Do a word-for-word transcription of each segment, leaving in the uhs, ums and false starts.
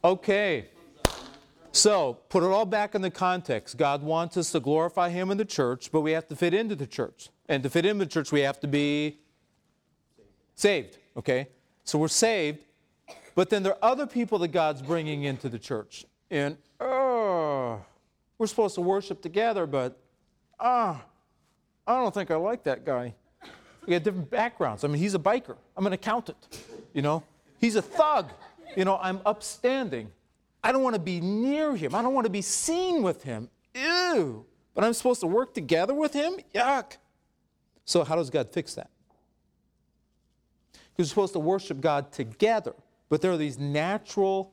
Okay. So, put it all back in the context. God wants us to glorify Him in the church, but we have to fit into the church. And to fit into the church, we have to be saved. Okay? So we're saved, but then there are other people that God's bringing into the church. And, oh, we're supposed to worship together, but, ah, I don't think I like that guy. We got different backgrounds. I mean, he's a biker. I'm an accountant. You know? He's a thug. You know, I'm upstanding. I don't want to be near him. I don't want to be seen with him. Ew. But I'm supposed to work together with him? Yuck. So how does God fix that? Because we're supposed to worship God together. But there are these natural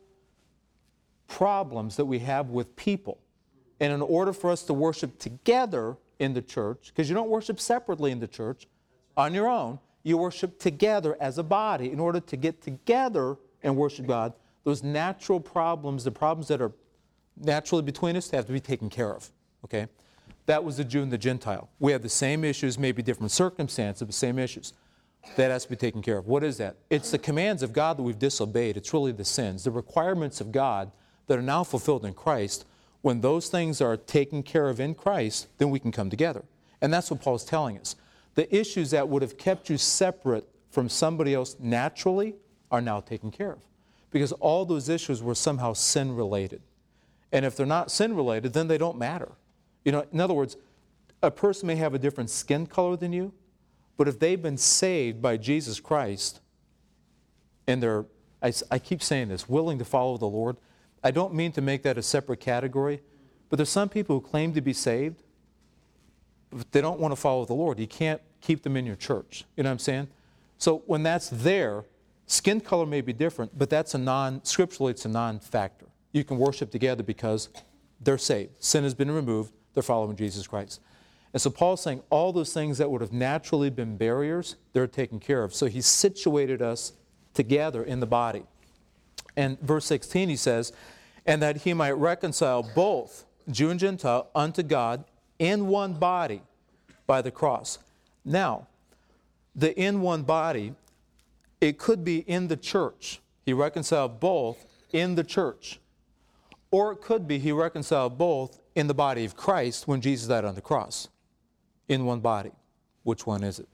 problems that we have with people. And in order for us to worship together in the church, because you don't worship separately in the church on your own, you worship together as a body. In order to get together and worship God, those natural problems, the problems that are naturally between us, have to be taken care of. Okay? That was the Jew and the Gentile. We have the same issues, maybe different circumstances, but the same issues. That has to be taken care of. What is that? It's the commands of God that we've disobeyed. It's really the sins. The requirements of God that are now fulfilled in Christ. When those things are taken care of in Christ, then we can come together. And that's what Paul's telling us. The issues that would have kept you separate from somebody else naturally are now taken care of. Because all those issues were somehow sin-related. And if they're not sin-related, then they don't matter. You know, in other words, a person may have a different skin color than you, but if they've been saved by Jesus Christ, and they're, I, I keep saying this, willing to follow the Lord, I don't mean to make that a separate category, but there's some people who claim to be saved, but they don't want to follow the Lord. You can't keep them in your church. You know what I'm saying? So when that's there, skin color may be different, but that's a non, scripturally it's a non-factor. You can worship together because they're saved. Sin has been removed. They're following Jesus Christ. And so Paul's saying all those things that would have naturally been barriers, they're taken care of. So He's situated us together in the body. And verse sixteen, he says, and that He might reconcile both Jew and Gentile unto God in one body by the cross. Now, the in one body, it could be in the church. He reconciled both in the church. Or it could be He reconciled both in the body of Christ when Jesus died on the cross. In one body. Which one is it?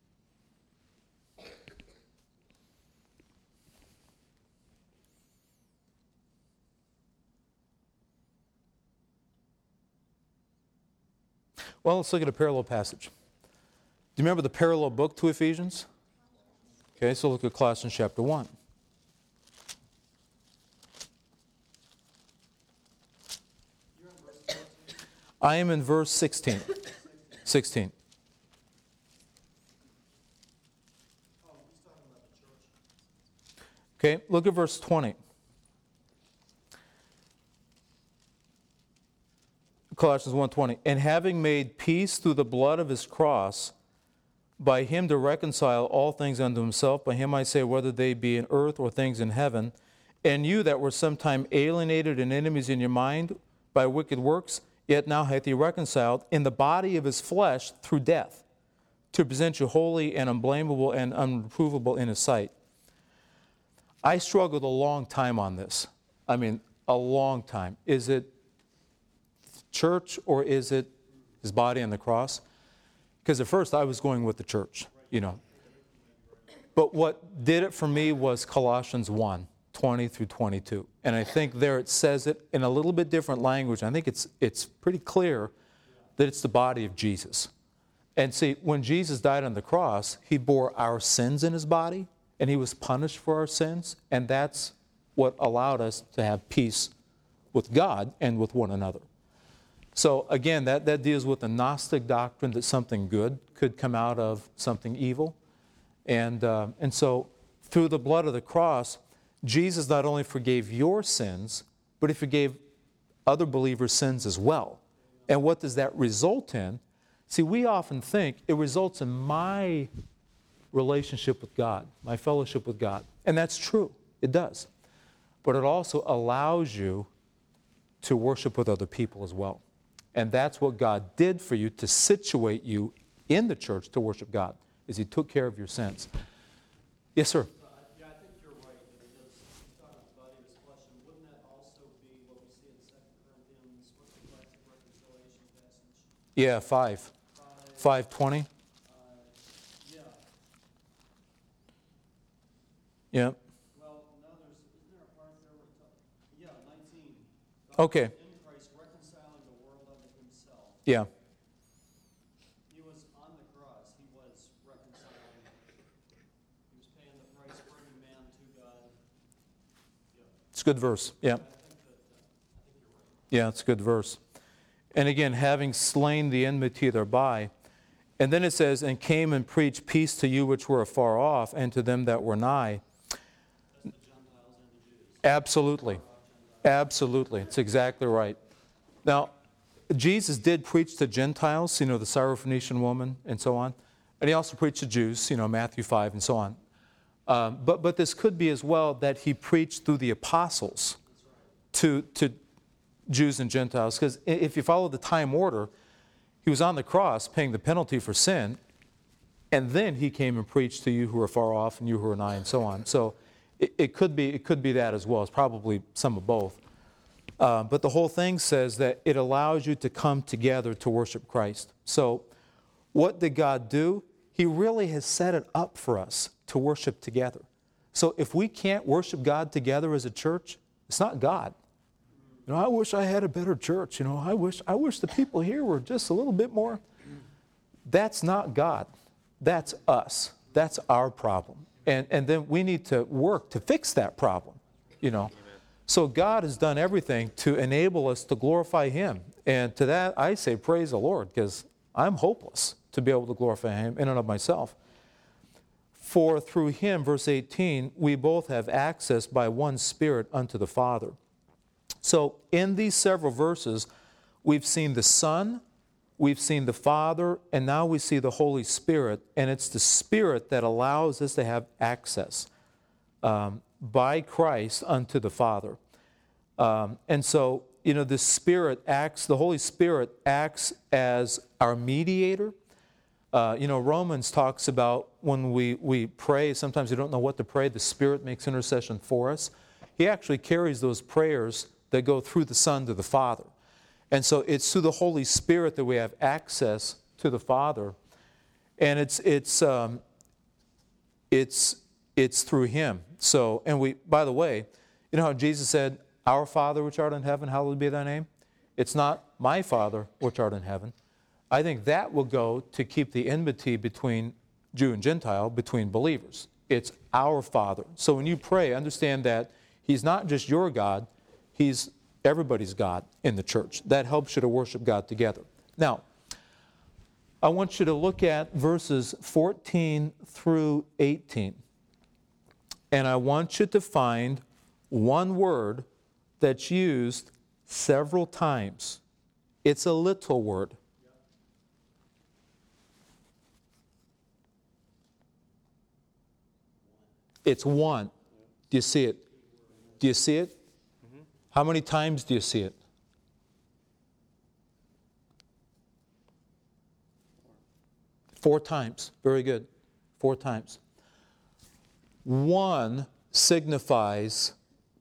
Well, let's look at a parallel passage. Do you remember the parallel book to Ephesians? Okay, so look at Colossians chapter one. I am in verse sixteen. sixteen. Okay, look at verse twenty. Colossians one twenty. And having made peace through the blood of His cross, by Him to reconcile all things unto Himself, by Him I say, whether they be in earth or things in heaven, and you that were sometime alienated and enemies in your mind by wicked works, yet now hath He reconciled in the body of His flesh through death, to present you holy and unblameable and unreprovable in His sight. I struggled a long time on this. I mean, a long time. Is it church or is it His body on the cross? Because at first I was going with the church, you know. But what did it for me was Colossians one, twenty through twenty-two. And I think there it says it in a little bit different language. I think it's it's pretty clear that it's the body of Jesus. And see, when Jesus died on the cross, He bore our sins in His body, and He was punished for our sins, and that's what allowed us to have peace with God and with one another. So again, that, that deals with the Gnostic doctrine that something good could come out of something evil. And, uh, and so through the blood of the cross, Jesus not only forgave your sins, but He forgave other believers' sins as well. And what does that result in? See, we often think it results in my relationship with God, my fellowship with God. And that's true. It does. But it also allows you to worship with other people as well. And that's what God did for you, to situate you in the church to worship God, is He took care of your sins. Yes, sir? Uh, yeah, I think you're right. Because He's talking about the body of His flesh, and wouldn't that Yeah, five. five twenty. Yeah. Well, no, there's, isn't there a part there where, it- yeah, nineteen. Okay. In Christ reconciling the world unto himself. Yeah. He was on the cross, he was reconciling, he was paying the price, bringing man to God. Yeah. It's a good verse. Yeah. I think that, uh, I think you're right. Yeah, it's a good verse. And again, having slain the enmity thereby. And then it says, and came and preached peace to you which were afar off, and to them that were nigh. That's the Gentiles and the Jews. Absolutely. Absolutely. It's exactly right. Now, Jesus did preach to Gentiles, you know, the Syrophoenician woman and so on. And he also preached to Jews, you know, Matthew five and so on. Um, but, but this could be as well that he preached through the apostles to, to Jews and Gentiles. Because if you follow the time order, he was on the cross paying the penalty for sin, and then he came and preached to you who are far off and you who are nigh and so on. So it, it could be it could be that as well. It's probably some of both. Uh, but the whole thing says that it allows you to come together to worship Christ. So what did God do? He really has set it up for us to worship together. So if we can't worship God together as a church, it's not God. You know, I wish I had a better church. You know, I wish I wish the people here were just a little bit more. That's not God. That's us. That's our problem. And and then we need to work to fix that problem, you know. So God has done everything to enable us to glorify Him. And to that I say praise the Lord, because I'm hopeless to be able to glorify Him in and of myself. For through Him, verse eighteen, we both have access by one Spirit unto the Father. So in these several verses, we've seen the Son, we've seen the Father, and now we see the Holy Spirit. And it's the Spirit that allows us to have access um, by Christ unto the Father. Um, and so, you know, the Spirit acts, the Holy Spirit acts as our mediator. Uh, you know, Romans talks about when we, we pray, sometimes we don't know what to pray, the Spirit makes intercession for us. He actually carries those prayers that go through the Son to the Father. And so it's through the Holy Spirit that we have access to the Father. And it's it's um, it's it's through Him. So, and we, by the way, you know how Jesus said, "Our Father which art in heaven, hallowed be thy name." It's not "my Father which art in heaven." I think that will go to keep the enmity between Jew and Gentile, between believers. It's our Father. So when you pray, understand that He's not just your God, He's everybody's God in the church. That helps you to worship God together. Now, I want you to look at verses fourteen through eighteen. And I want you to find one word that's used several times. It's a little word. It's one. Do you see it? Do you see it? How many times do you see it? Four times. Very good. Four times. One signifies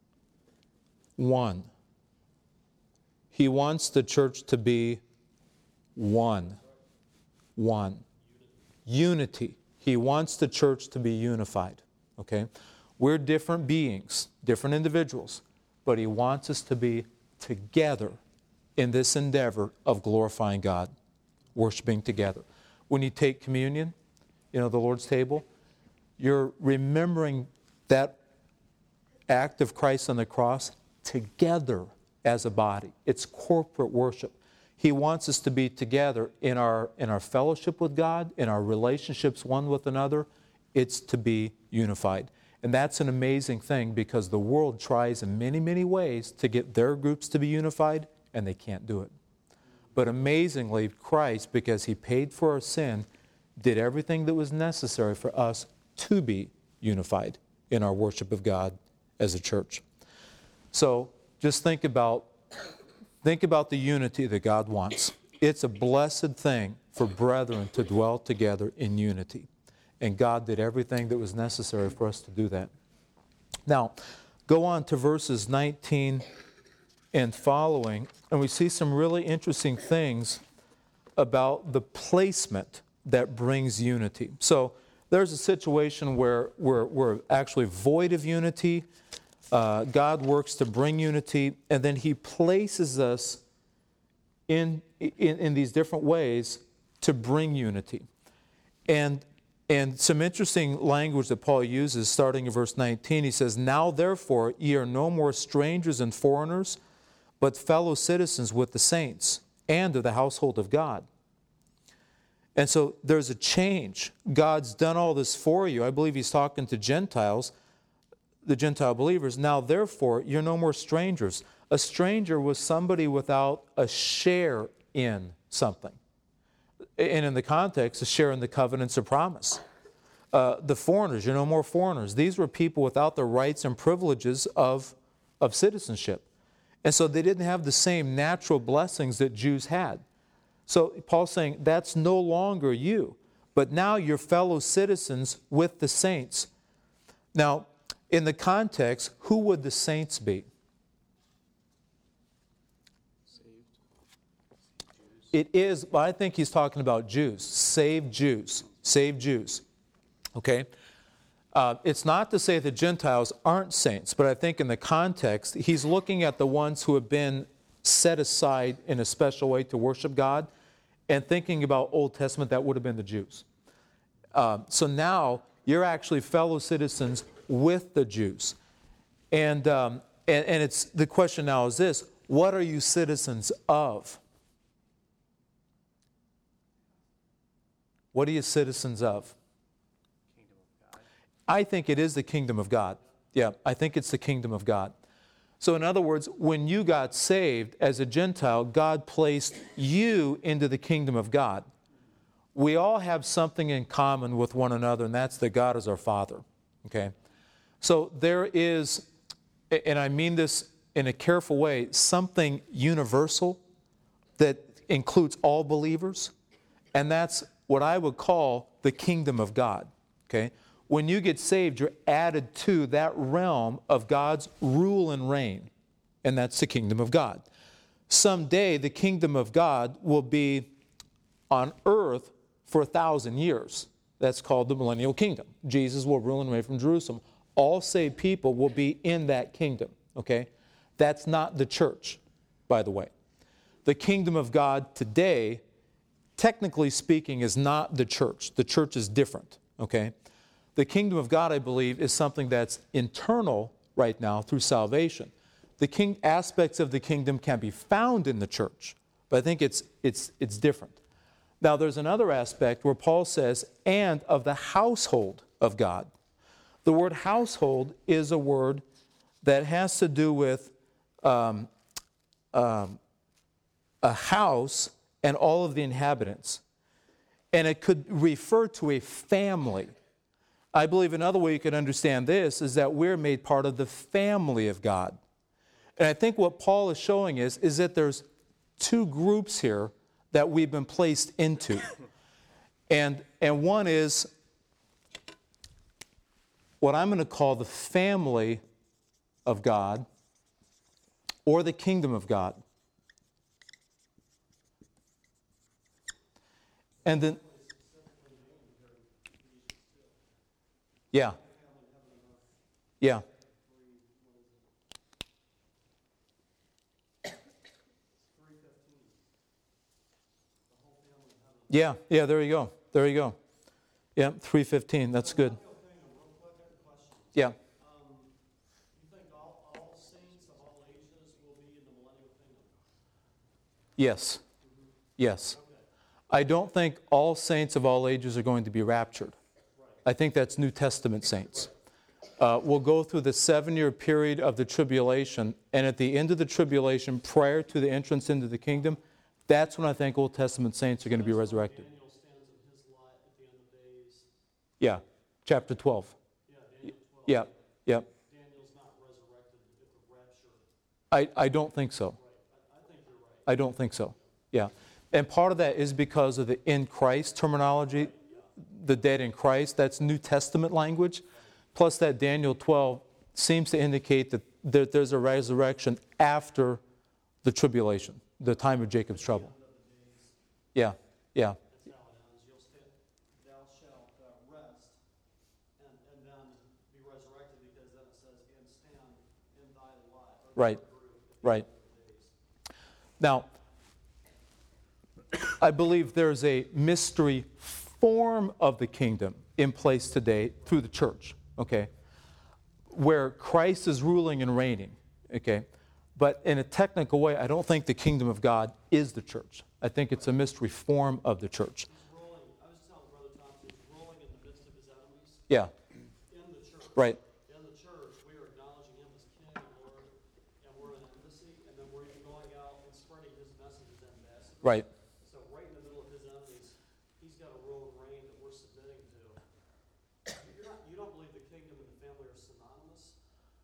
one. He wants the church to be one. One. Unity. He wants the church to be unified. Okay? We're different beings, different individuals. But He wants us to be together in this endeavor of glorifying God, worshiping together. When you take communion, you know, the Lord's table, you're remembering that act of Christ on the cross together as a body. It's corporate worship. He wants us to be together in our, in our fellowship with God, in our relationships one with another. It's to be unified. And that's an amazing thing, because the world tries in many, many ways to get their groups to be unified, and they can't do it. But amazingly, Christ, because He paid for our sin, did everything that was necessary for us to be unified in our worship of God as a church. So just think about, think about the unity that God wants. It's a blessed thing for brethren to dwell together in unity. And God did everything that was necessary for us to do that. Now, go on to verses nineteen and following, and we see some really interesting things about the placement that brings unity. So there's a situation where we're, we're actually void of unity. Uh, God works to bring unity, and then he places us in, in, in these different ways to bring unity. And, and some interesting language that Paul uses, starting in verse nineteen, he says, "Now therefore ye are no more strangers and foreigners, but fellow citizens with the saints, and of the household of God." And so there's a change. God's done all this for you. I believe he's talking to Gentiles, the Gentile believers. Now, therefore, you're no more strangers. A stranger was somebody without a share in something. And in the context, a share in the covenants of promise. Uh, the foreigners, you're no more foreigners. These were people without the rights and privileges of, of citizenship. And so they didn't have the same natural blessings that Jews had. So Paul's saying, that's no longer you, but now you're fellow citizens with the saints. Now, in the context, who would the saints be? It is, but I think he's talking about Jews, saved Jews, saved Jews. Okay? Uh, it's not to say that Gentiles aren't saints, but I think in the context, he's looking at the ones who have been set aside in a special way to worship God, and thinking about Old Testament, that would have been the Jews. Uh, so now you're actually fellow citizens with the Jews. And, um, and, and it's the question now is this: what are you citizens of? What are you citizens of? Kingdom of God. I think it is the kingdom of God. Yeah, I think it's the kingdom of God. So in other words, when you got saved as a Gentile, God placed you into the kingdom of God. We all have something in common with one another, and that's that God is our Father. Okay? So there is, and I mean this in a careful way, something universal that includes all believers, and that's what I would call the kingdom of God. Okay? When you get saved, you're added to that realm of God's rule and reign, and that's the kingdom of God. Someday, the kingdom of God will be on earth for a thousand years. That's called the millennial kingdom. Jesus will rule and reign from Jerusalem. All saved people will be in that kingdom, okay? That's not the church, by the way. The kingdom of God today, technically speaking, is not the church. The church is different, okay? The kingdom of God, I believe, is something that's internal right now through salvation. The king aspects of the kingdom can be found in the church, but I think it's, it's, it's different. Now, there's another aspect where Paul says, and of the household of God. The word household is a word that has to do with um, um, a house and all of the inhabitants. And it could refer to a family. I believe another way you could understand this is that we're made part of the family of God. And I think what Paul is showing is, is that there's two groups here that we've been placed into. And, and one is what I'm going to call the family of God or the kingdom of God. And then, yeah, yeah. Yeah, yeah, there you go. There you go. Yeah, three fifteen, that's good. Yeah. Um, you think all, all saints of all ages will be in the millennial kingdom? Yes. Yes. I don't think all saints of all ages are going to be raptured. I think that's New Testament saints. Uh, we'll go through the seven-year period of the tribulation, and at the end of the tribulation, prior to the entrance into the kingdom, that's when I think Old Testament saints are going to be resurrected. Daniel stands in his light at the end of days. Yeah, chapter twelve. Yeah, Daniel twelve. Yeah, yeah. Daniel's not resurrected at the rapture. I, I don't think so. Right. I, I think you're right. I don't think so. Yeah. And part of that is because of the in Christ terminology, the dead in Christ. That's New Testament language. Plus that Daniel twelve seems to indicate that there, there's a resurrection after the tribulation, the time of Jacob's trouble. Yeah. Yeah. That's how it ends. You'll stand, thou shalt uh, rest, and, and then be resurrected, because then it says, and stand in thy life. Or Right. thy group at the Right. end of the days. Now, I believe there's a mystery form of the kingdom in place today through the church, okay, where Christ is ruling and reigning, okay? But in a technical way, I don't think the kingdom of God is the church. I think it's a mystery form of the church. He's ruling, I was telling Brother Thompson, he's ruling in the midst of his enemies. Yeah, In the church. right, In the church, we are acknowledging him as King and Lord, and we're an embassy, and then we're even going out and spreading his message as ambassadors. right. So right in the middle of his enemies, he's got a rule and reign that we're submitting to. You're not, you don't believe the kingdom and the family are synonymous?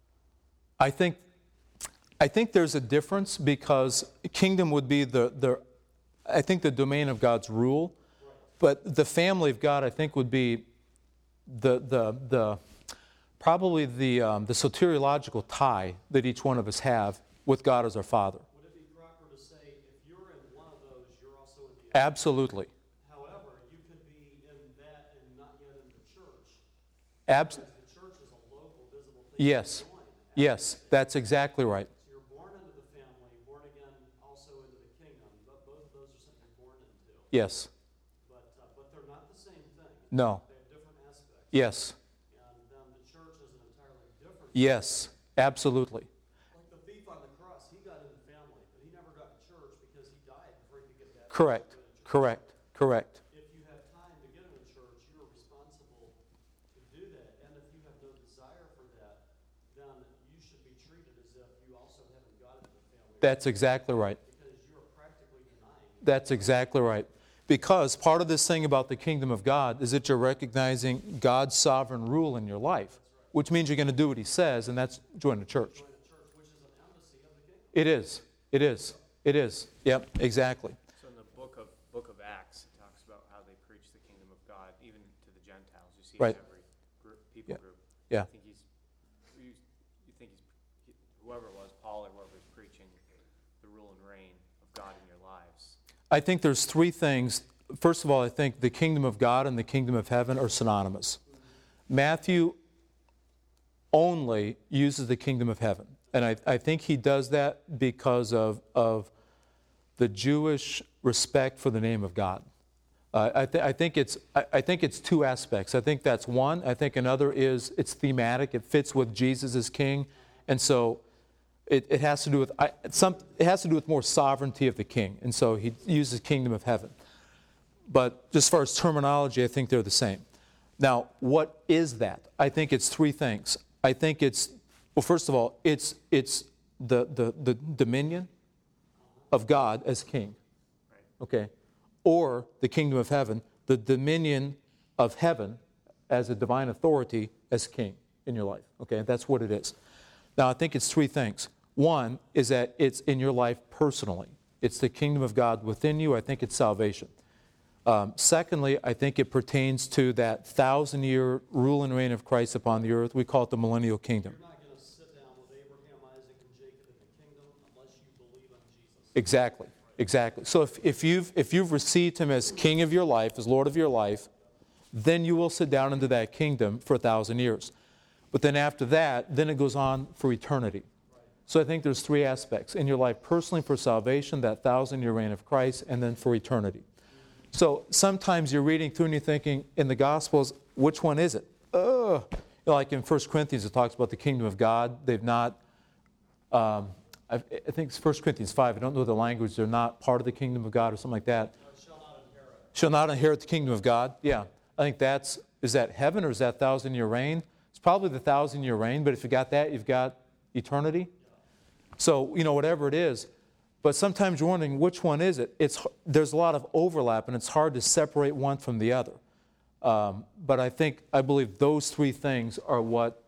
I think, I think there's a difference because kingdom would be the, the, I think the domain of God's rule, but the family of God, I think, would be the, the, the probably the, um, the soteriological tie that each one of us have with God as our Father. Would it be proper to say, if you're in one of those, you're also in the other? Absolutely. However, you could be in that and not yet in the church. Abs- Because the church is a local, visible thing. yes. You join. Yes, that's exactly right. So you're born into the family, born again also into the kingdom. But both of those are something you're born into. Yes. But, uh, but they're not the same thing. No. They have different aspects. Yes. And then the church is an entirely different. Yes. Absolutely. Like the thief on the cross, he got in the family, but he never got in church because he died before he could get that. Correct. Correct. Correct. If you have time to get in a church, you are responsible to do that. And if you have no desire for that, then you should be treated as if you also haven't got into the family. That's exactly right. Because you are practically denying. That's exactly right. Because part of this thing about the kingdom of God is that you're recognizing God's sovereign rule in your life, which means you're going to do what he says, and that's join the church. Join a church, which is an embassy of the kingdom. It is. It is. It is. Yep, exactly. So in the book of book of Acts, it talks about how they preach the kingdom of God, even to the Gentiles. You see it Right. in every group, people Yeah. group. Yeah. I think he's, you, you think he's, whoever it was, Paul or whoever is preaching the rule and reign of God in your lives. I think there's three things. First of all, I think the kingdom of God and the kingdom of heaven are synonymous. Matthew only uses the kingdom of heaven. And I, I think he does that because of, of the Jewish respect for the name of God. Uh, I, th- I, think it's, I, I think it's two aspects. I think that's one. I think another is it's thematic. It fits with Jesus as king. And so it, it has to do with I, some, it has to do with more sovereignty of the king. And so he uses kingdom of heaven. But just as far as terminology, I think they're the same. Now, what is that? I think it's three things. I think it's, well, first of all, it's, it's the, the, the dominion of God as king, okay? Or the kingdom of heaven, the dominion of heaven as a divine authority as king in your life, okay? That's what it is. Now, I think it's three things. One is that it's in your life personally. It's the kingdom of God within you. I think it's salvation. Um, secondly, I think it pertains to that thousand-year rule and reign of Christ upon the earth. We call it the millennial kingdom. You're not going to sit down with Abraham, Isaac, and Jacob in the kingdom unless you believe on Jesus. Exactly, exactly. So if, if, you've, if you've received him as king of your life, as Lord of your life, then you will sit down into that kingdom for a thousand years. But then after that, then it goes on for eternity. So I think there's three aspects. In your life personally for salvation, that thousand-year reign of Christ, and then for eternity. So sometimes you're reading through and you're thinking, in the Gospels, which one is it? Ugh. You know, like in First Corinthians, it talks about the kingdom of God. They've not, um, I, I think it's First Corinthians five. I don't know the language. They're not part of the kingdom of God or something like that. Shall not inherit. Shall not inherit the kingdom of God. Yeah. I think that's, is that heaven or is that thousand-year reign? It's probably the thousand-year reign, but if you got that, you've got eternity. So, you know, whatever it is. But sometimes you're wondering, which one is it? It's, there's a lot of overlap, and it's hard to separate one from the other. Um, but I think, I believe those three things are what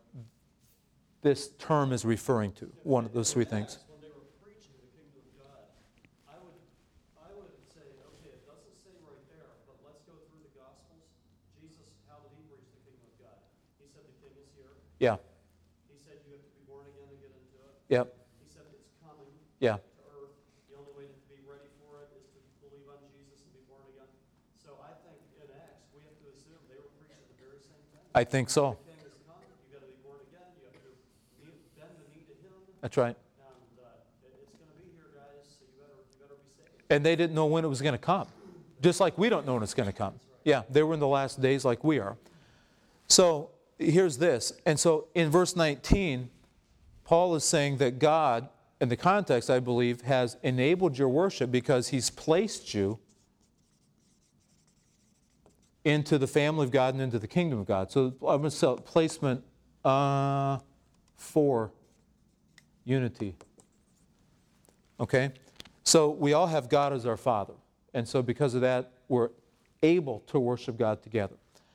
this term is referring to, one of those three things. When they were preaching the kingdom of God, I would, I would say, okay, it doesn't say right there, but let's go through the Gospels. Jesus, how did he preach the kingdom of God? He said the king is here. Yeah, He said you have to be born again to get into it. yep, He said it's coming yeah, to earth. The only way to be ready for it is to believe on Jesus and be born again. I think so. The king has come, you got to be born again, you have to knee- bend the knee to him, That's right. and uh, it- it's going to be here, guys, so you better, you better be saved. And they didn't know when it was going to come, just like we don't know when it's going to come. Yeah, they were in the last days like we are. So here's this. And so in verse nineteen, Paul is saying that God, in the context, I believe, has enabled your worship because he's placed you into the family of God and into the kingdom of God. So I'm going to say placement uh, for unity. Okay? So we all have God as our Father. And so because of that, we're able to worship God together.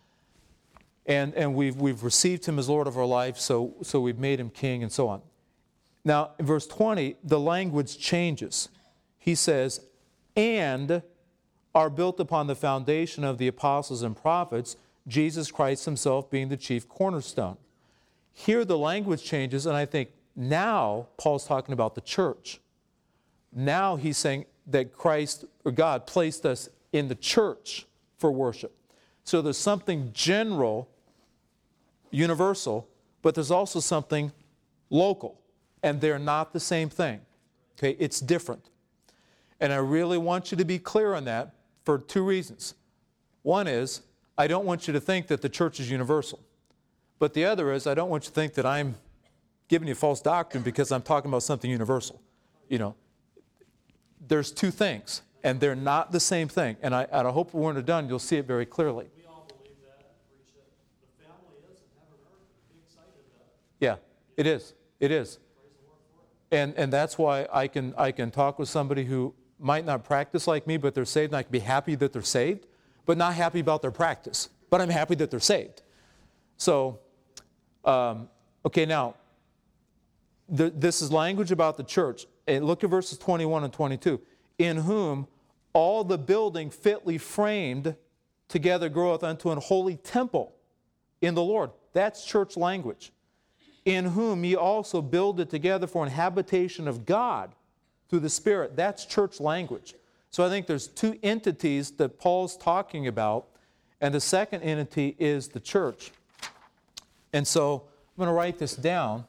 And, and we've, we've received him as Lord of our life, so, so we've made him king and so on. Now, in verse twenty, the language changes. He says, and are built upon the foundation of the apostles and prophets, Jesus Christ himself being the chief cornerstone. Here the language changes, and I think now Paul's talking about the church. Now he's saying that Christ, or God, placed us in the church for worship. So there's something general, universal, but there's also something local, and they're not the same thing. Okay, it's different. And I really want you to be clear on that for two reasons. One is, I don't want you to think that the church is universal. But the other is, I don't want you to think that I'm giving you false doctrine because I'm talking about something universal. You know, there's two things, and they're not the same thing. And I, and I hope when we're done, you'll see it very clearly. We all believe that and preach it. The family is in heaven and earth. Be excited about it. Yeah, it is. It is. Praise the Lord for it. And, and that's why I can, I can talk with somebody who might not practice like me, but they're saved, and I can be happy that they're saved, but not happy about their practice. But I'm happy that they're saved. So, um, okay, now, the, this is language about the church. And look at verses twenty-one and twenty-two. In whom all the building fitly framed together groweth unto an holy temple in the Lord. That's church language. In whom ye also builded together for an habitation of God through the Spirit. That's church language. So I think there's two entities that Paul's talking about, and the second entity is the church. And so I'm going to write this down,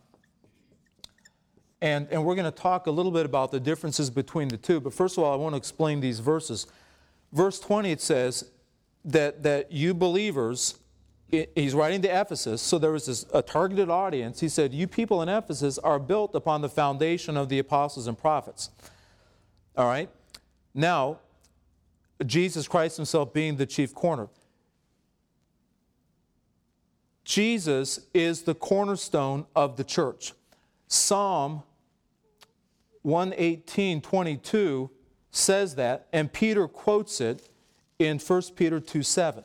and, and we're going to talk a little bit about the differences between the two. But first of all, I want to explain these verses. Verse twenty, it says that, that you believers, he's writing to Ephesus, so there was this, a targeted audience. He said, you people in Ephesus are built upon the foundation of the apostles and prophets. All right? Now, Jesus Christ himself being the chief corner. Jesus is the cornerstone of the church. Psalm one eighteen, twenty-two says that, and Peter quotes it in First Peter two seven.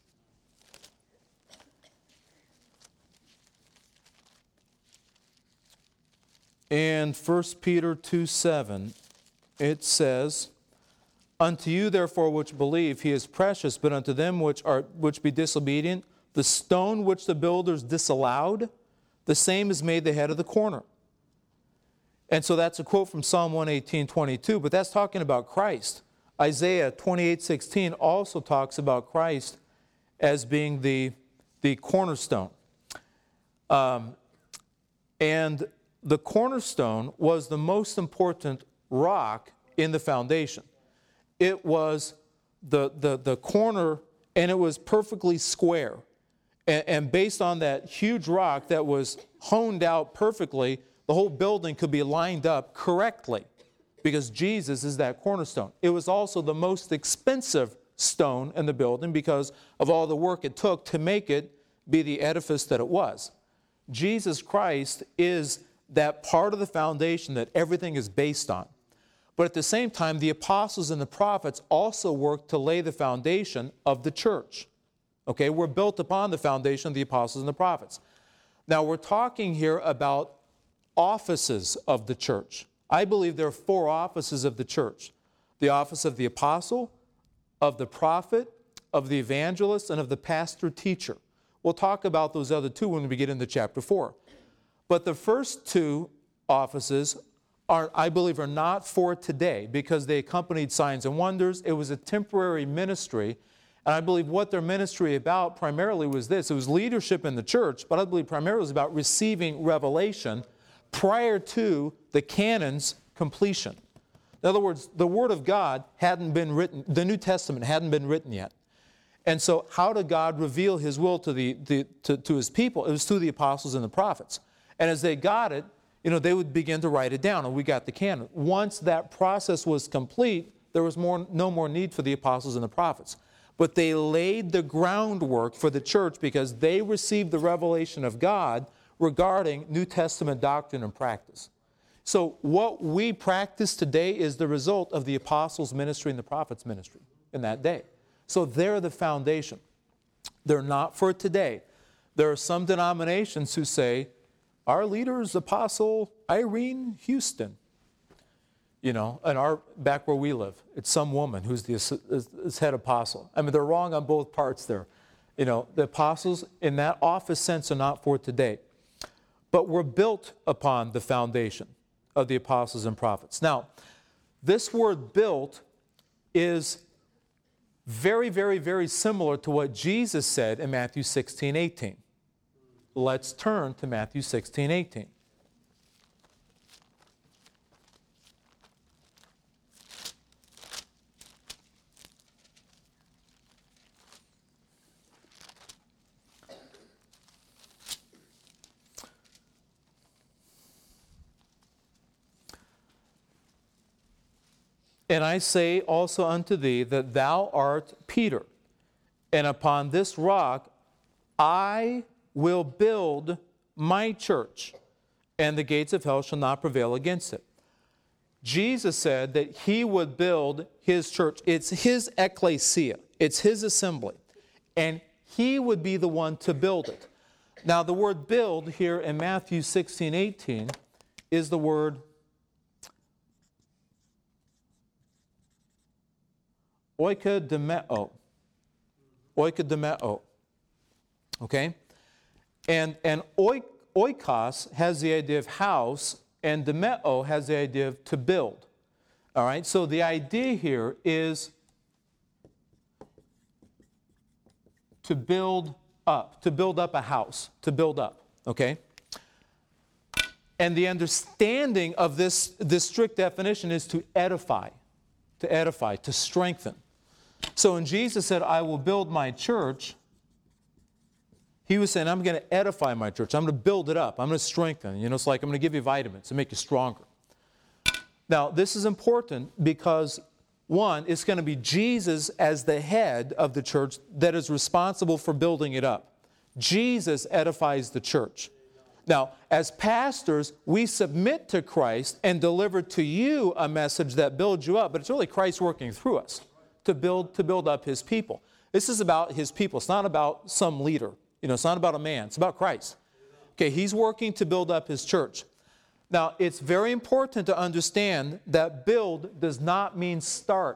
In First Peter two seven, it says, unto you therefore which believe, he is precious, but unto them which are which be disobedient, the stone which the builders disallowed, the same is made the head of the corner. And so that's a quote from Psalm one eighteen, twenty-two, but that's talking about Christ. Isaiah twenty-eight, sixteen also talks about Christ as being the, the cornerstone. Um, and the cornerstone was the most important rock in the foundation. It was the, the, the corner, and it was perfectly square. And, and based on that huge rock that was honed out perfectly, the whole building could be lined up correctly because Jesus is that cornerstone. It was also the most expensive stone in the building because of all the work it took to make it be the edifice that it was. Jesus Christ is that part of the foundation that everything is based on. But at the same time, the apostles and the prophets also worked to lay the foundation of the church. Okay, we're built upon the foundation of the apostles and the prophets. Now, we're talking here about offices of the church. I believe there are four offices of the church. The office of the apostle, of the prophet, of the evangelist, and of the pastor-teacher. We'll talk about those other two when we get into chapter four. But the first two offices are, I believe, are not for today because they accompanied signs and wonders. It was a temporary ministry. And I believe what their ministry about primarily was this. It was leadership in the church, but I believe primarily it was about receiving revelation prior to the canon's completion. In other words, the Word of God hadn't been written, the New Testament hadn't been written yet. And so how did God reveal His will to, the, the, to, to His people? It was through the apostles and the prophets. And as they got it, you know, they would begin to write it down, and we got the canon. Once that process was complete, there was more, no more need for the apostles and the prophets. But they laid the groundwork for the church because they received the revelation of God regarding New Testament doctrine and practice. So what we practice today is the result of the apostles' ministry and the prophets' ministry in that day. So they're the foundation. They're not for today. There are some denominations who say, our leader is Apostle Irene Houston. You know, and our, back where we live, it's some woman who's the is head apostle. I mean, they're wrong on both parts there. You know, the apostles in that office sense are not for today. But we're built upon the foundation of the apostles and prophets. Now, this word built is very, very, very similar to what Jesus said in Matthew sixteen, eighteen. Let's turn to Matthew sixteen, eighteen. And I say also unto thee that thou art Peter, and upon this rock I will build my church, and the gates of hell shall not prevail against it. Jesus said that He would build His church. It's His ecclesia. It's His assembly. And He would be the one to build it. Now, the word build here in Matthew sixteen, eighteen is the word oikodemeo. Oikodemeo. Okay? And, and oik, oikos has the idea of house, and demeo has the idea of to build. All right? So the idea here is to build up, to build up a house, to build up. Okay? And the understanding of this, this strict definition is to edify, to edify, to strengthen. So when Jesus said, I will build my church, He was saying, I'm going to edify my church. I'm going to build it up. I'm going to strengthen it. You know, it's like I'm going to give you vitamins to make you stronger. Now, this is important because, one, it's going to be Jesus as the head of the church that is responsible for building it up. Jesus edifies the church. Now, as pastors, we submit to Christ and deliver to you a message that builds you up, but it's really Christ working through us to build, to build up His people. This is about His people. It's not about some leader. You know, it's not about a man. It's about Christ. Okay, He's working to build up His church. Now, it's very important to understand that build does not mean start.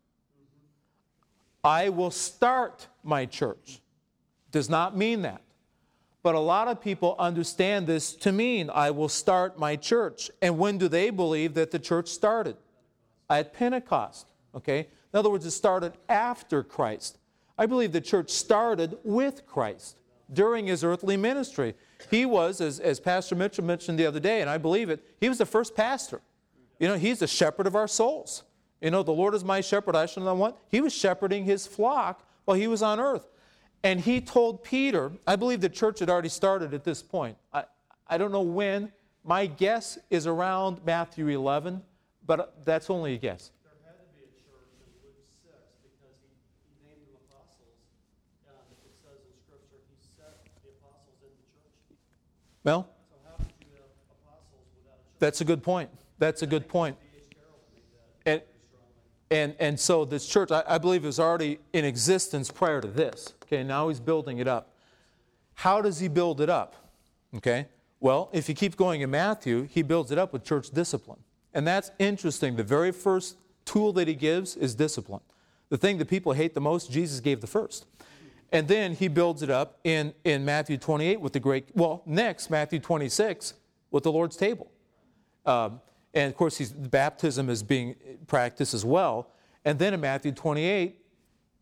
I will start my church. Does not mean that. But a lot of people understand this to mean I will start my church. And when do they believe that the church started? At Pentecost. Okay? In other words, it started after Christ. I believe the church started with Christ during His earthly ministry. He was, as, as Pastor Mitchell mentioned the other day, and I believe it, he was the first pastor. You know, He's the shepherd of our souls. You know, the Lord is my shepherd, I shall not want. He was shepherding His flock while He was on earth. And He told Peter, I believe the church had already started at this point. I, I don't know when. My guess is around Matthew eleven, but that's only a guess. There had to be a church in Luke six because he, he named them apostles. And it says in Scripture, He set the apostles in the church. Well, So how could you have apostles without a church? that's a good point. That's a good point. D H Carroll made that And, very strongly. and, and so this church, I, I believe, was already in existence prior to this. Okay, now He's building it up. How does He build it up? Okay, well, if you keep going in Matthew, He builds it up with church discipline. And that's interesting. The very first tool that He gives is discipline. The thing that people hate the most, Jesus gave the first. And then He builds it up in, in Matthew twenty-eight with the great, well, next, Matthew twenty-six with the Lord's table. Um, and of course, he's, baptism is being practiced as well. And then in Matthew twenty-eight,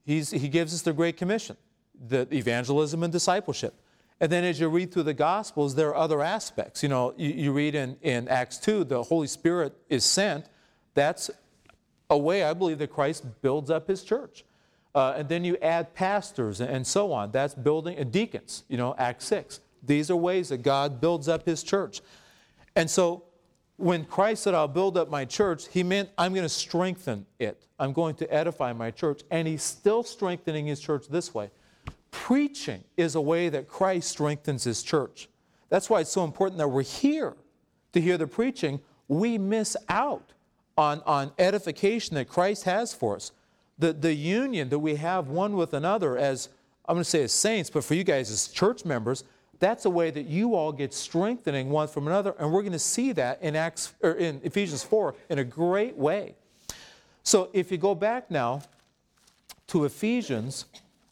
he's, he gives us the Great Commission, the evangelism and discipleship. And then as you read through the Gospels, there are other aspects. You know, you, you read in, in Acts two, the Holy Spirit is sent. That's a way, I believe, that Christ builds up his church. Uh, and then you add pastors and, and so on. That's building, and deacons, you know, Acts six. These are ways that God builds up his church. And so when Christ said, I'll build up my church, he meant I'm going to strengthen it. I'm going to edify my church. And he's still strengthening his church this way. Preaching is a way that Christ strengthens his church. That's why it's so important that we're here to hear the preaching. We miss out on, on edification that Christ has for us. The, the union that we have one with another as, I'm going to say as saints, but for you guys as church members, that's a way that you all get strengthening one from another, and we're going to see that in Acts or in Ephesians four in a great way. So if you go back now to Ephesians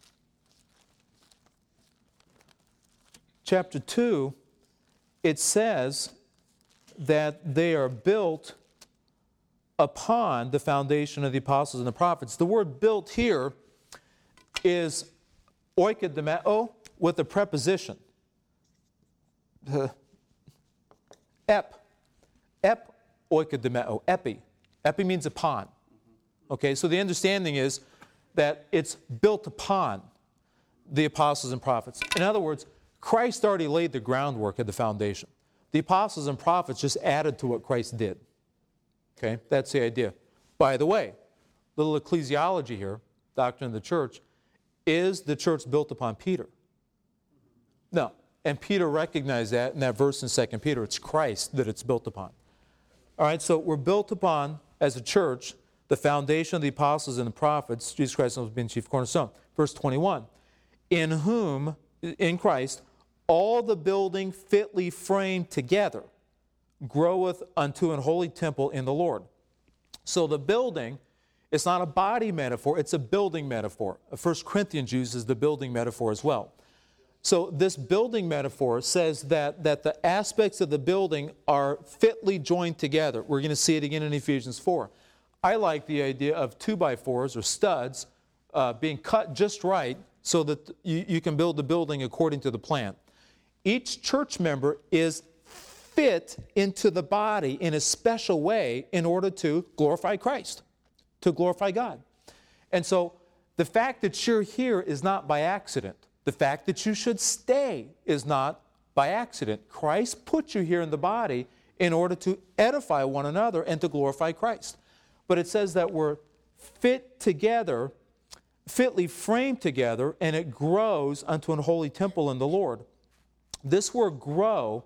chapter two, it says that they are built upon the foundation of the apostles and the prophets. The word built here is oikodemeo with a preposition. Uh, ep. Ep oikodemeo. Epi. Epi means upon. Okay, so the understanding is that it's built upon the apostles and prophets. In other words, Christ already laid the groundwork of the foundation. The apostles and prophets just added to what Christ did. Okay, that's the idea. By the way, little ecclesiology here, doctrine of the church, is the church built upon Peter? No. And Peter recognized that in that verse in Second Peter. It's Christ that it's built upon. All right, so we're built upon, as a church, the foundation of the apostles and the prophets, Jesus Christ has been chief cornerstone. Verse twenty-one, in whom, in Christ, all the building fitly framed together groweth unto an holy temple in the Lord. So the building, it's not a body metaphor, it's a building metaphor. First Corinthians uses the building metaphor as well. So this building metaphor says that, that the aspects of the building are fitly joined together. We're going to see it again in Ephesians four. I like the idea of two by fours or studs uh, being cut just right so that you, you can build the building according to the plan. Each church member is fit into the body in a special way in order to glorify Christ, to glorify God. And so the fact that you're here is not by accident. The fact that you should stay is not by accident. Christ put you here in the body in order to edify one another and to glorify Christ. But it says that we're fit together, fitly framed together, and it grows unto an holy temple in the Lord. This word grow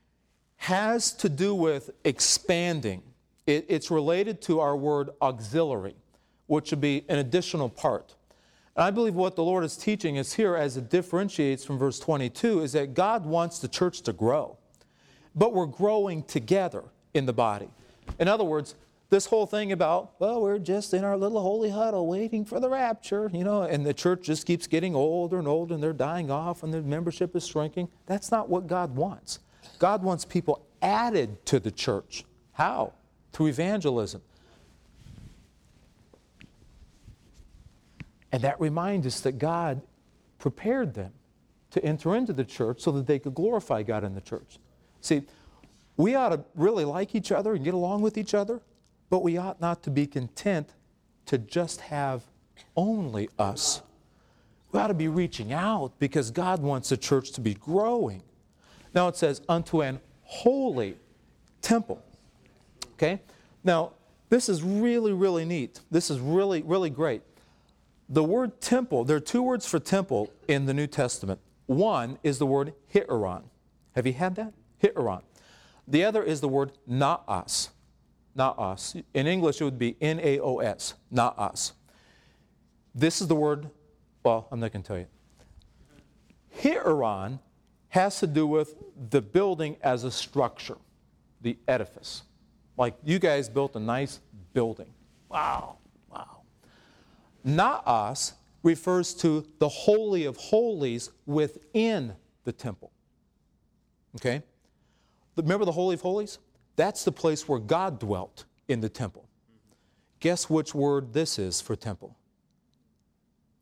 has to do with expanding. It, it's related to our word auxiliary, which would be an additional part. And I believe what the Lord is teaching us here as it differentiates from verse twenty-two is that God wants the church to grow. But we're growing together in the body. In other words, this whole thing about, well, we're just in our little holy huddle waiting for the rapture, you know, and the church just keeps getting older and older and they're dying off and the membership is shrinking. That's not what God wants. God wants people added to the church. How? Through evangelism. And that reminds us that God prepared them to enter into the church so that they could glorify God in the church. See, we ought to really like each other and get along with each other, but we ought not to be content to just have only us. We ought to be reaching out because God wants the church to be growing. Now it says, unto an holy temple. Okay? Now, this is really, really neat. This is really, really great. The word temple, there are two words for temple in the New Testament. One is the word hieron. Have you had that? Hieron. The other is the word naos. Naos. In English, it would be N A O S. Naos. This is the word, well, I'm not going to tell you. Hieron has to do with the building as a structure, the edifice. Like you guys built a nice building. Wow, wow. Naos refers to the Holy of Holies within the temple. Okay? Remember the Holy of Holies? That's the place where God dwelt in the temple. Guess which word this is for temple?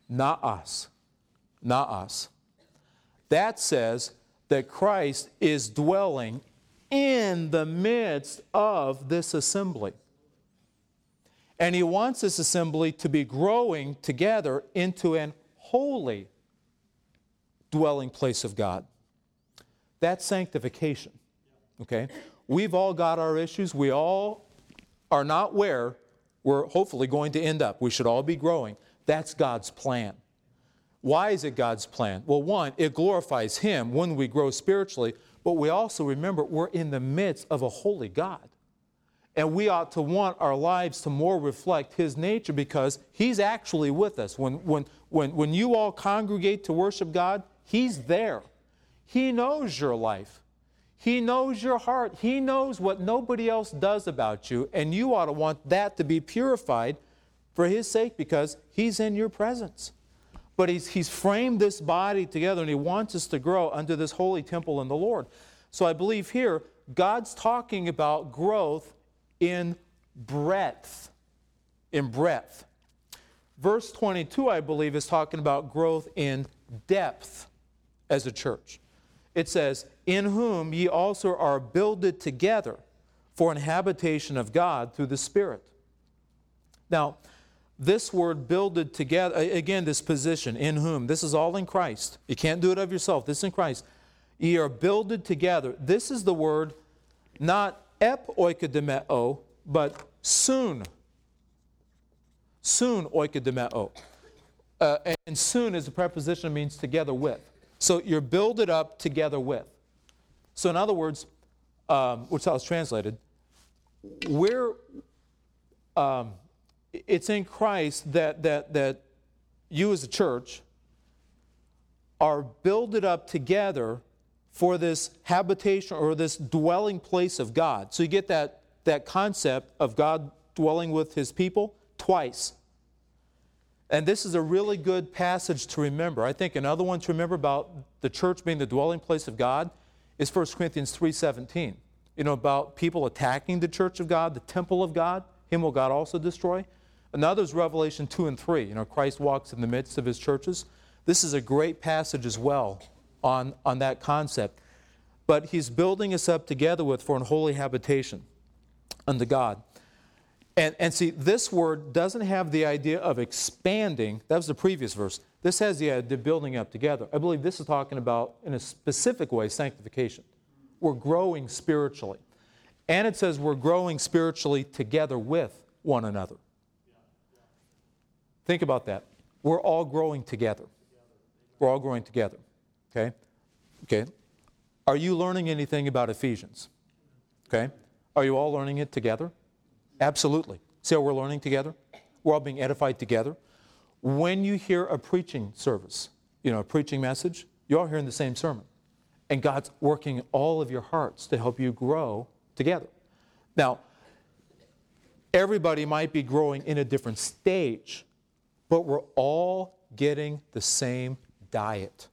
not us. Not us. That says that Christ is dwelling in the midst of this assembly. And he wants this assembly to be growing together into an holy dwelling place of God. That's sanctification. Okay? We've all got our issues. We all are not where we're hopefully going to end up. We should all be growing. That's God's plan. Why is it God's plan? Well, one, it glorifies Him when we grow spiritually, but we also remember we're in the midst of a holy God. And we ought to want our lives to more reflect His nature because He's actually with us. When, when, when, when you all congregate to worship God, He's there. He knows your life. He knows your heart. He knows what nobody else does about you, and you ought to want that to be purified for His sake because He's in your presence. But he's, he's framed this body together, and He wants us to grow under this holy temple in the Lord. So I believe here, God's talking about growth in breadth. In breadth. Verse twenty-two, I believe, is talking about growth in depth as a church. It says, in whom ye also are builded together for an habitation of God through the Spirit. Now, this word builded together, again, this position, in whom, this is all in Christ. You can't do it of yourself. This is in Christ. Ye are builded together. This is the word, not ep oikodemeo, but soon. Soon oikodemeo. Uh, and soon is a preposition that means together with. So you're builded up together with. So in other words, um, which I was translated, we're, um, it's in Christ that, that, that you as a church are builded up together for this habitation or this dwelling place of God. So you get that, that concept of God dwelling with His people twice. And this is a really good passage to remember. I think another one to remember about the church being the dwelling place of God is First Corinthians three seventeen. You know, about people attacking the church of God, the temple of God, Him will God also destroy. Another is Revelation two and three. You know, Christ walks in the midst of His churches. This is a great passage as well on, on that concept. But He's building us up together with for an holy habitation unto God. And, and see, this word doesn't have the idea of expanding. That was the previous verse. This has the idea of building up together. I believe this is talking about, in a specific way, sanctification. We're growing spiritually. And it says we're growing spiritually together with one another. Think about that. We're all growing together. We're all growing together. Okay? Okay. Are you learning anything about Ephesians? Okay? Are you all learning it together? Absolutely. See how we're learning together? We're all being edified together. When you hear a preaching service, you know, a preaching message, you're all hearing the same sermon. And God's working in all of your hearts to help you grow together. Now, everybody might be growing in a different stage, but we're all getting the same diet.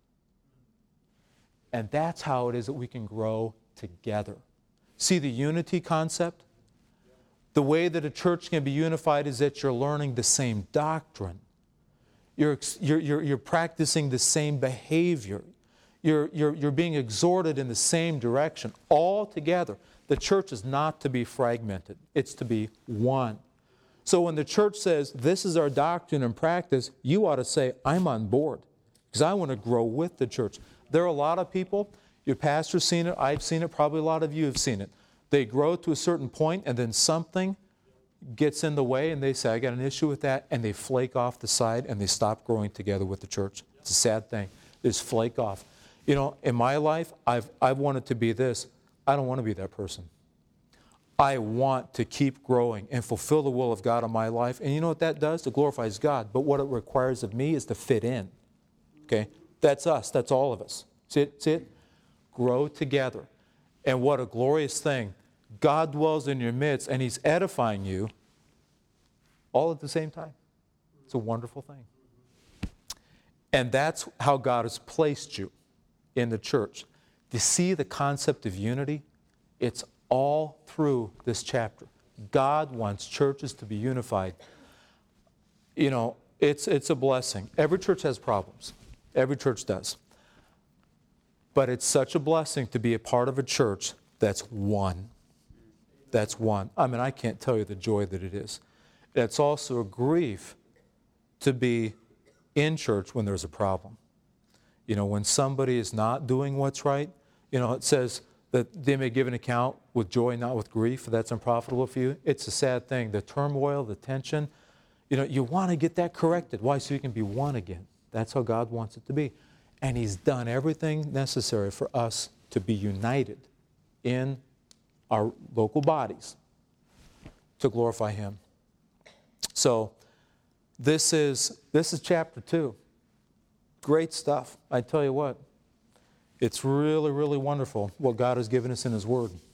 And that's how it is that we can grow together. See the unity concept? The way that a church can be unified is that you're learning the same doctrine. You're, you're, you're, you're practicing the same behavior. You're, you're, you're being exhorted in the same direction. All together. The church is not to be fragmented. It's to be one. So when the church says, this is our doctrine and practice, you ought to say, I'm on board. Because I want to grow with the church. There are a lot of people, your pastor's seen it, I've seen it, probably a lot of you have seen it. They grow to a certain point and then something gets in the way and they say, I got an issue with that, and they flake off the side and they stop growing together with the church. It's a sad thing. They just flake off. You know, in my life, I've, I've wanted to be this. I don't want to be that person. I want to keep growing and fulfill the will of God in my life. And you know what that does? It glorifies God. But what it requires of me is to fit in. Okay? That's us. That's all of us. See it? See it? Grow together. And what a glorious thing. God dwells in your midst and He's edifying you all at the same time. It's a wonderful thing. And that's how God has placed you in the church. To see the concept of unity, it's all through this chapter. God wants churches to be unified. You know, It's, it's a blessing. Every church has problems. Every church does. But it's such a blessing to be a part of a church that's one. That's one. I mean, I can't tell you the joy that it is. It's also a grief to be in church when there's a problem. You know, when somebody is not doing what's right, you know, it says that they may give an account with joy, not with grief. That's unprofitable for you. It's a sad thing. The turmoil, the tension, you know, you want to get that corrected. Why? So you can be one again. That's how God wants it to be. And He's done everything necessary for us to be united in our local bodies to glorify Him. So this is, this is chapter two. Great stuff. I tell you what, it's really, really wonderful what God has given us in His Word.